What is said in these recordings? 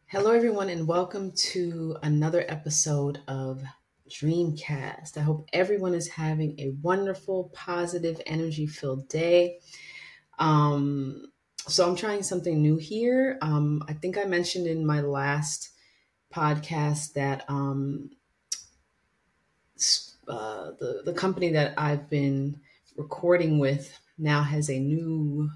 Hello, everyone, and welcome to another episode of Dreamcast. I hope everyone is having a wonderful, positive, energy filled day. Um, so, I'm trying something new here. I think I mentioned in my last podcast that the company that I've been recording with now has a new,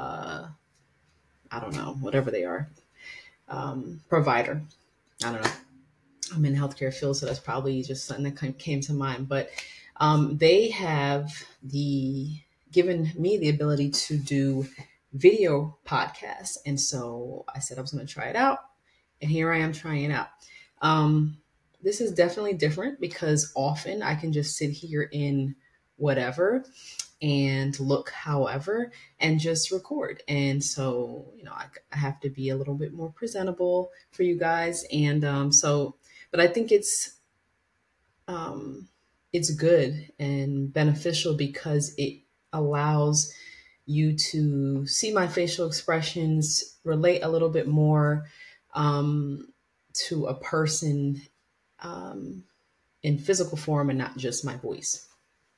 I don't know, whatever they are, provider. I don't know. I'm in healthcare field, so that's probably just something that came to mind. But they have the given me the ability to do video podcasts, and so I said I was going to try it out, and here I am trying it out. This is definitely different because often I can just sit here in whatever and look however and just record, and so I have to be a little bit more presentable for you guys, and but I think um, it's good and beneficial because it allows you to see my facial expressions, relate a little bit more to a person um, in physical form and not just my voice.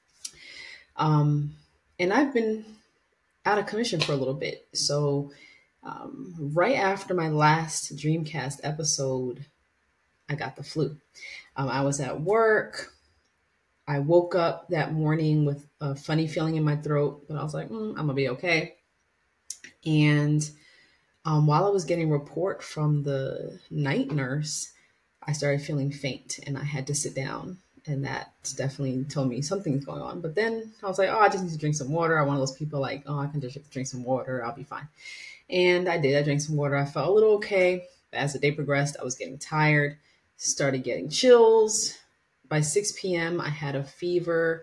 Um, and I've been out of commission for a little bit. So, right after my last Dreamcast episode, I got the flu. I was at work. I woke up that morning with a funny feeling in my throat, but I was like, I'm gonna be okay. And while I was getting a report from the night nurse, I started feeling faint and I had to sit down. And that definitely told me something's going on. But then I was like, I just need to drink some water. I'm one of those people like, I can just drink some water. I'll be fine. And I did. I drank some water. I felt a little okay. As the day progressed, I was getting tired, started getting chills. By 6 p.m., I had a fever,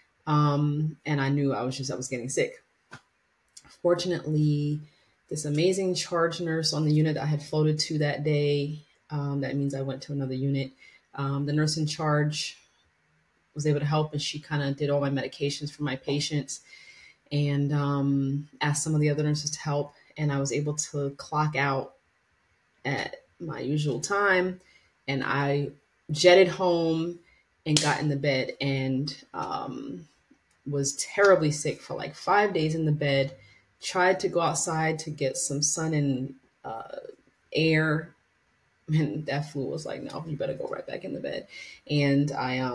and I knew I was getting sick. Fortunately, this amazing charge nurse on the unit I had floated to that day, that means I went to another unit. The nurse in charge was able to help, and she kind of did all my medications for my patients and asked some of the other nurses to help. And I was able to clock out at my usual time. And I jetted home and got in the bed and was terribly sick for like 5 days in the bed. Tried to go outside to get some sun and air. And that flu was like, no, you better go right back in the bed. And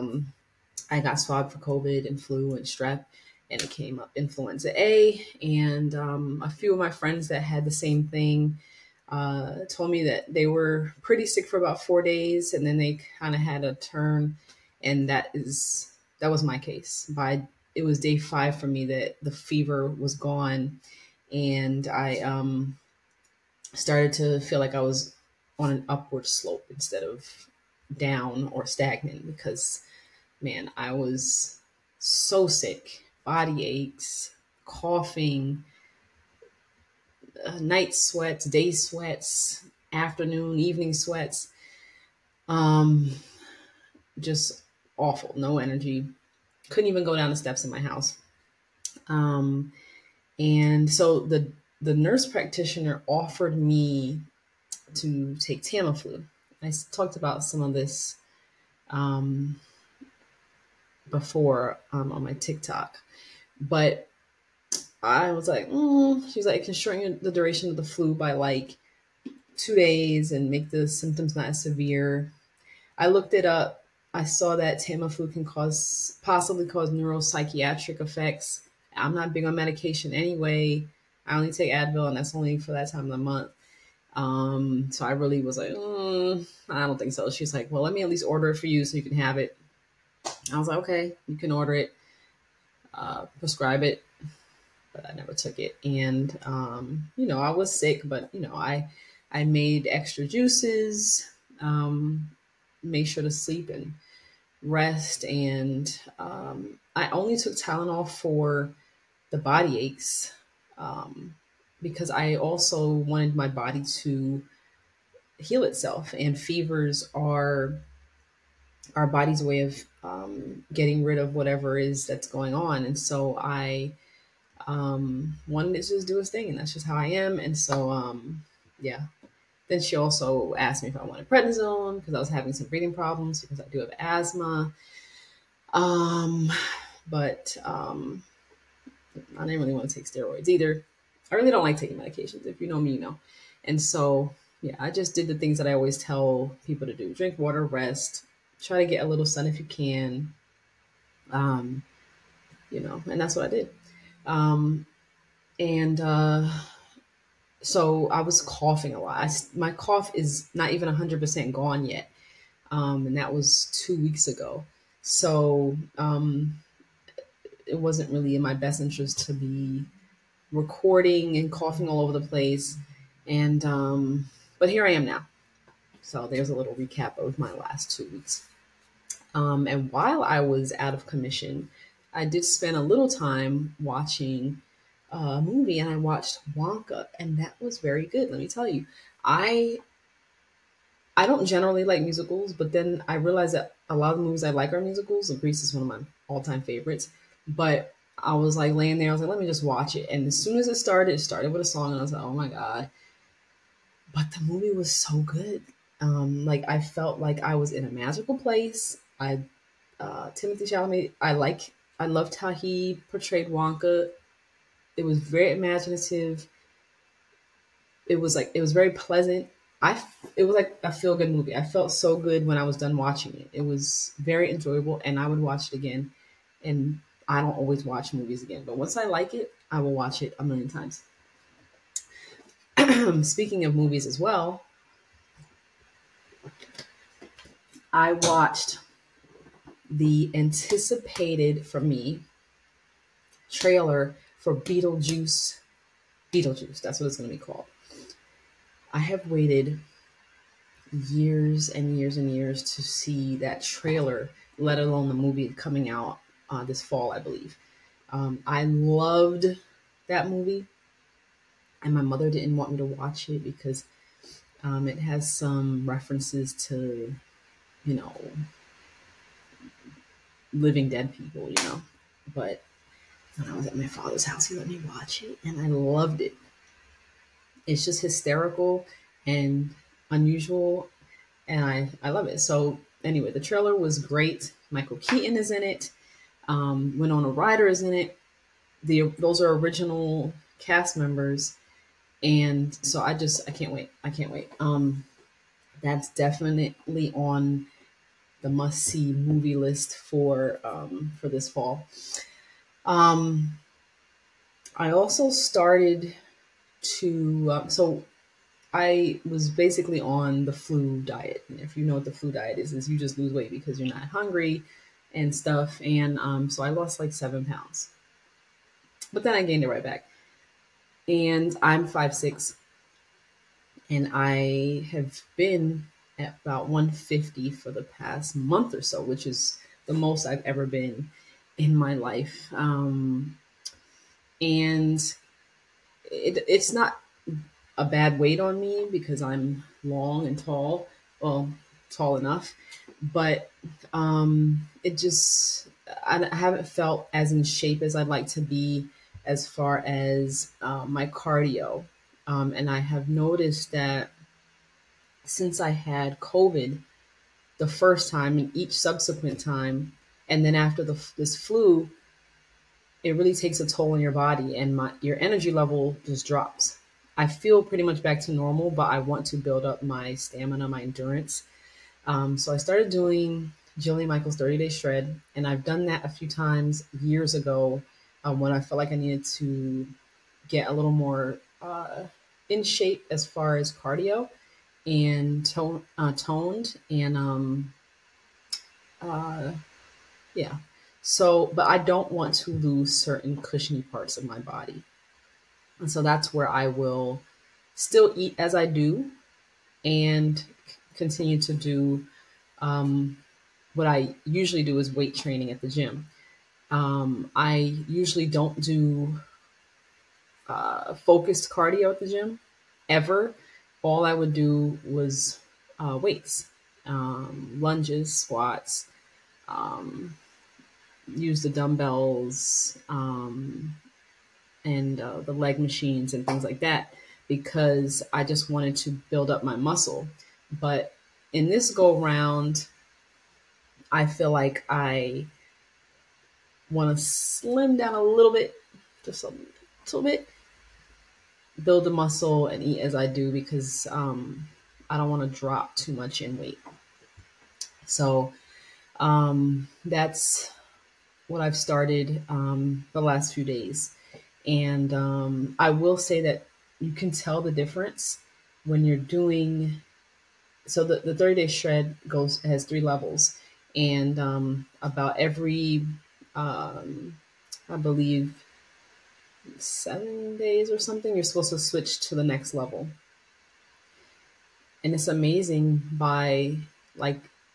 I got swabbed for COVID and flu and strep, and it came up influenza A. And a few of my friends that had the same thing told me that they were pretty sick for about 4 days, and then they kind of had a turn, and that was my case. By it was day 5 for me that the fever was gone, and I started to feel like I was on an upward slope instead of down or stagnant because man, I was so sick, body aches, coughing, night sweats, day sweats, afternoon, evening sweats. Um, just awful, no energy. Couldn't even go down the steps in my house. Um, and so the nurse practitioner offered me to take Tamiflu. I talked about some of this um, before on my TikTok, but I was like, she's like, it can shorten the duration of the flu by like 2 days and make the symptoms not as severe. I looked it up. I saw that Tamiflu can possibly cause neuropsychiatric effects. I'm not big on medication anyway. I only take Advil, and that's only for that time of the month. So I really was like, I don't think so. She's like, well, let me at least order it for you so you can have it. I was like, okay, you can order it, prescribe it, but I never took it. And I was sick, but I made extra juices, made sure to sleep and rest, and I only took Tylenol for the body aches because I also wanted my body to heal itself, and fevers are our body's way of getting rid of whatever is that's going on, and so I wanted to just do his thing, and that's just how I am. And so, yeah, Then she also asked me if I wanted prednisone because I was having some breathing problems because I do have asthma. Um, but I didn't really want to take steroids either. I really don't like taking medications. If you know me, you know. And so, yeah, I just did the things that I always tell people to do: drink water, rest, try to get a little sun if you can. Um, and that's what I did. Um, and so I was coughing a lot. My cough is not even 100% gone yet. And that was 2 weeks ago. So it wasn't really in my best interest to be recording and coughing all over the place. And but here I am now. So there's a little recap of my last 2 weeks. And while I was out of commission, I did spend a little time watching a movie, and I watched Wonka, and that was very good. Let me tell you, I I don't generally like musicals, but then I realized that a lot of the movies I like are musicals. And Grease is one of my all-time favorites. But I was like laying there, I was like, let me just watch it. And as soon as it started with a song, and I was like, oh my god! But the movie was so good. Like I felt like I was in a magical place. Timothy Chalamet, I loved how he portrayed Wonka. It was very imaginative. It was very pleasant. It was like a feel good movie. I felt so good when I was done watching it. It was very enjoyable, and I would watch it again. And I don't always watch movies again, but once I like it, I will watch it a million times. Speaking of movies as well, I watched the anticipated for me trailer for Beetlejuice. Beetlejuice, that's what it's going to be called. I have waited years and years and years to see that trailer, let alone the movie coming out this fall, I believe. I loved that movie, and my mother didn't want me to watch it because it has some references to, you know, living dead people, But when I was at my father's house, he let me watch it, and I loved it. It's just hysterical and unusual, and I love it. So anyway, the trailer was great. Michael Keaton is in it. Winona Ryder is in it. Those are original cast members, and so I can't wait. I can't wait. That's definitely on the must see movie list for this fall. Um, I also started to so I was basically on the flu diet. And if you know what the flu diet is you just lose weight because you're not hungry and stuff. And so I lost like 7 pounds, but then I gained it right back. And I'm 5'6", and I have been at about 150 for the past month or so, which is the most I've ever been in my life. And it's not a bad weight on me because I'm long and tall. Well, tall enough, but it just I haven't felt as in shape as I'd like to be as far as my cardio. And I have noticed that since I had COVID the first time and each subsequent time, and then after this flu, it really takes a toll on your body, and your energy level just drops. I feel pretty much back to normal, but I want to build up my stamina, my endurance. So I started doing Jillian Michaels 30 Day Shred, and I've done that a few times years ago when I felt like I needed to get a little more in shape as far as cardio and toned and uh, yeah. So, but I don't want to lose certain cushiony parts of my body. And so that's where I will still eat as I do and continue to do um, what I usually do is weight training at the gym. I usually don't do focused cardio at the gym ever. All I would do was weights, lunges, squats, um, use the dumbbells, and the leg machines and things like that because I just wanted to build up my muscle. But in this go round, I feel like I want to slim down a little bit, just a little bit, build the muscle and eat as I do because I don't want to drop too much in weight. So that's what I've started the last few days. And I will say that you can tell the difference when you're doing. So the 30-day shred has 3 levels, and about every, I believe, 7 days or something, you're supposed to switch to the next level. And it's amazing by like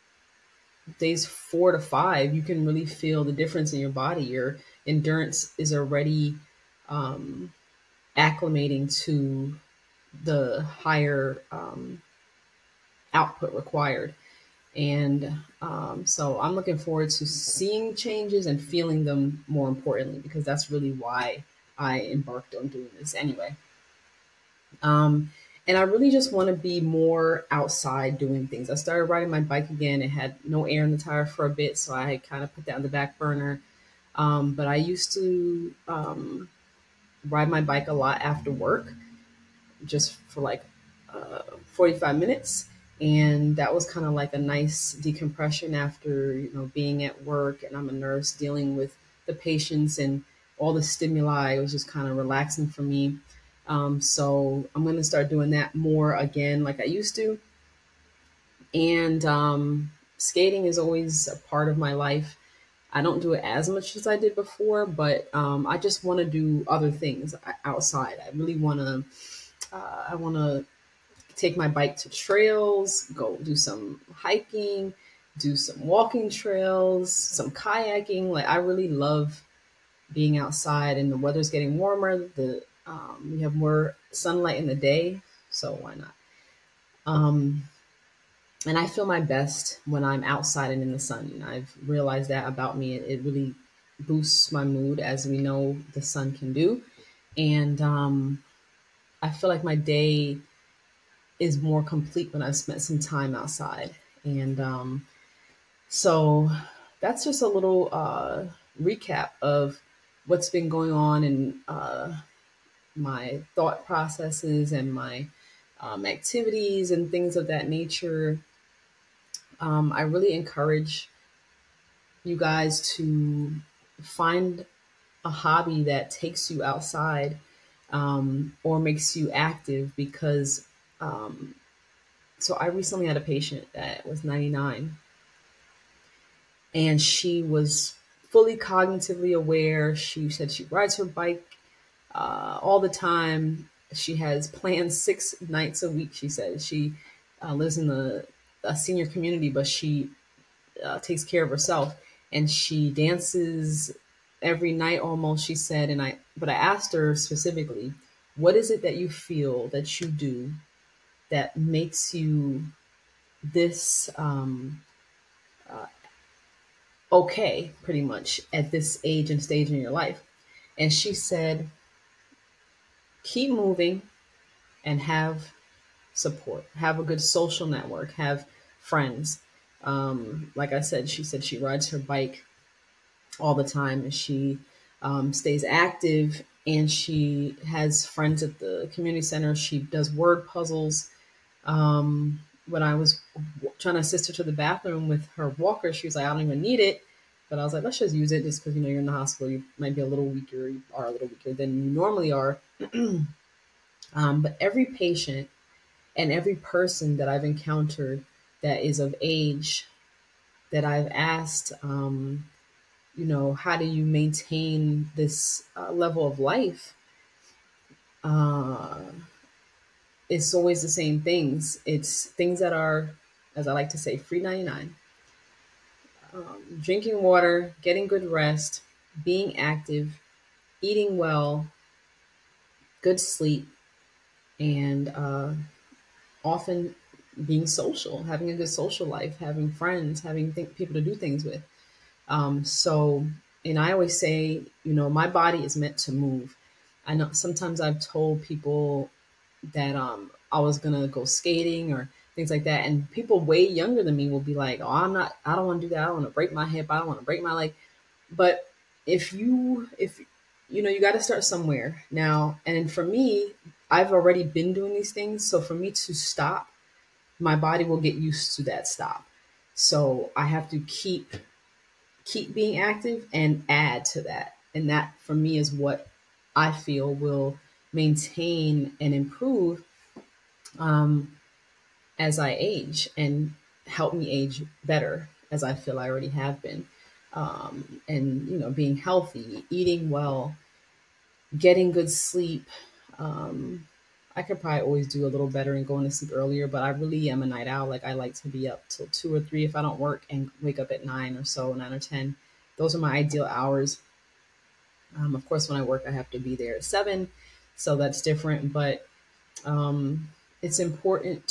days 4 to 5, you can really feel the difference in your body. Your endurance is already um, acclimating to the higher output required. And so I'm looking forward to seeing changes and feeling them more importantly, because that's really why I embarked on doing this anyway. Um, and I really just want to be more outside doing things. I started riding my bike again. It had no air in the tire for a bit, so I kind of put that on the back burner. But I used to ride my bike a lot after work, just for like 45 minutes. And that was kind of like a nice decompression after, being at work, and I'm a nurse dealing with the patients and all the stimuli. It was just kind of relaxing for me. So I'm going to start doing that more again, like I used to. And skating is always a part of my life. I don't do it as much as I did before, but I just want to do other things outside. I really want to. I want to take my bike to trails, go do some hiking, do some walking trails, some kayaking. Like I really love being outside, and the weather's getting warmer. We have more sunlight in the day, so why not? Um, and I feel my best when I'm outside and in the sun. I've realized that about me. It really boosts my mood, as we know the sun can do, and I feel like my day is more complete when I've spent some time outside. And so that's just a little recap of what's been going on in my thought processes and my activities and things of that nature. I really encourage you guys to find a hobby that takes you outside or makes you active because so I recently had a patient that was 99, and she was fully cognitively aware. She said she rides her bike all the time. She has plans 6 nights a week. She said she lives in a senior community, but she takes care of herself, and she dances every night almost. She said, but I asked her specifically, what is it that you feel that you do that makes you this okay, pretty much at this age and stage in your life? And she said, keep moving and have support, have a good social network, have friends. Like I said, she said she rides her bike all the time, and she stays active, and she has friends at the community center. She does word puzzles. When I was trying to assist her to the bathroom with her walker, she was like, I don't even need it. But I was like, let's just use it just because, you're in the hospital. You might be a little weaker. You are a little weaker than you normally are. But every patient and every person that I've encountered that is of age that I've asked, how do you maintain this level of life? Uh, it's always the same things. It's things that are, as I like to say, free 99. Drinking water, getting good rest, being active, eating well, good sleep, and often being social, having a good social life, having friends, having people to do things with. So, and I always say, my body is meant to move. I know sometimes I've told people I was gonna go skating or things like that. And people way younger than me will be like, "Oh, I don't want to do that. I don't want to break my hip. I don't want to break my leg." But if you know, you got to start somewhere now. And for me, I've already been doing these things, so for me to stop, my body will get used to that stop. So I have to keep being active and add to that. And that for me is what I feel will maintain and improve um, as I age and help me age better as I feel I already have been. And, you know, being healthy, eating well, getting good sleep. Um, I could probably always do a little better and going to sleep earlier, but I really am a night owl. Like I like to be up till 2 or 3 if I don't work and wake up at 9 or 10. Those are my ideal hours. Of course, when I work, I have to be there at 7, so that's different. But um, it's important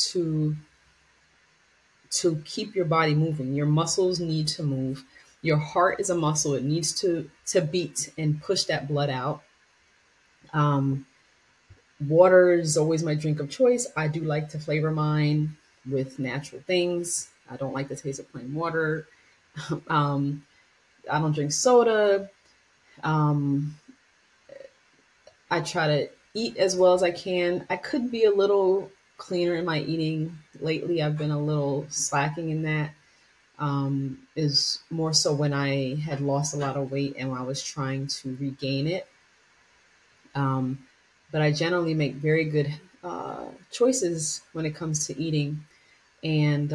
to keep your body moving. Your muscles need to move. Your heart is a muscle; it needs to beat and push that blood out. Um, Water is always my drink of choice. I do like to flavor mine with natural things. I don't like the taste of plain water. um, I don't drink soda. Um, I try to eat as well as I can. I could be a little cleaner in my eating lately. I've been a little slacking in that. Is more so when I had lost a lot of weight and when I was trying to regain it. Um, but I generally make very good choices when it comes to eating. And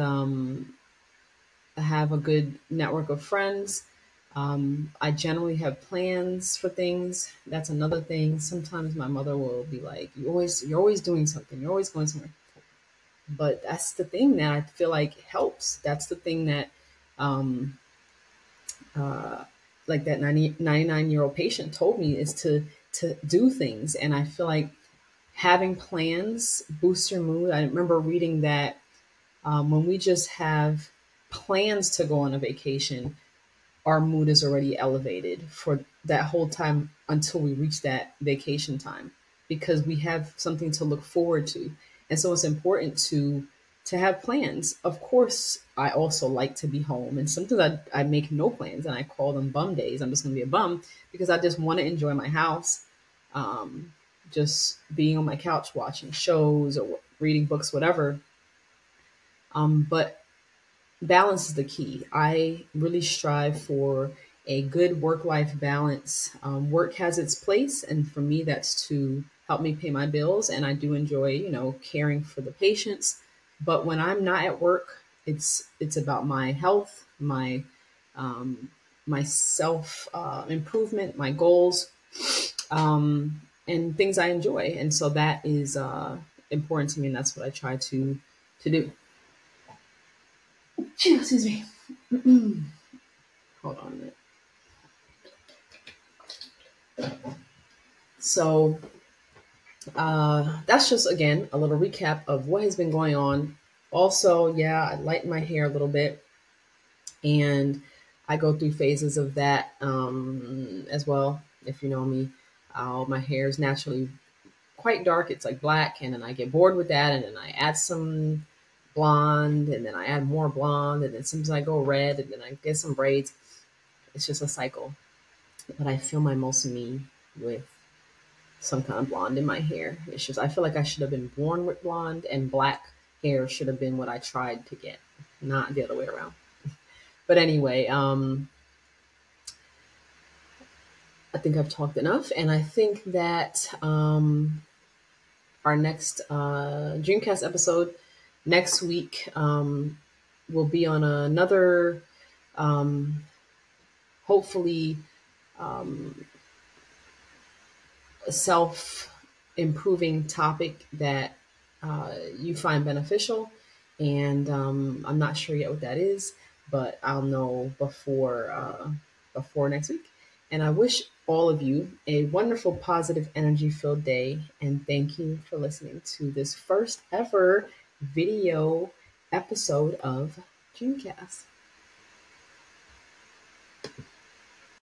I have a good network of friends. I generally have plans for things. That's another thing. Sometimes my mother will be like, you're always doing something. You're always going somewhere." But that's the thing that I feel like helps. That's the thing that, um, uh, like that 99-year-old patient told me is to do things. And I feel like having plans boosts your mood. I remember reading that when we just have plans to go on a vacation, our mood is already elevated for that whole time until we reach that vacation time because we have something to look forward to. And so it's important to have plans. Of course, I also like to be home, and sometimes I make no plans and I call them bum days. I'm just going to be a bum because I just want to enjoy my house, um, just being on my couch watching shows or reading books, whatever. But balance is the key. I really strive for a good work life balance. Work has its place, and for me, that's to help me pay my bills. And I do enjoy, you know, caring for the patients. But when I'm not at work, it's about my health, um, my self improvement, my goals, and things I enjoy. And so that is important to me, and that's what I try to do. Excuse me. Hold on a minute. So that's just again a little recap of what has been going on. Also, yeah, I lighten my hair a little bit, and I go through phases of that as well. If you know me, my hair is naturally quite dark. It's like black, and then I get bored with that, and then I add some blonde, and then I add more blonde, and then sometimes I go red, and then I get some braids. It's just a cycle. But I feel my most me with some kind of blonde in my hair. It's just I feel like I should have been born with blonde, and black hair should have been what I tried to get, not the other way around. But anyway, I think I've talked enough, and I think that our next Dreamcast episode next week will be on another, um, hopefully, um, self improving topic that you find beneficial. And I'm not sure yet what that is, but I'll know before next week. And I wish all of you a wonderful, positive, energy filled day. And thank you for listening to this first ever video episode of Dreamcast.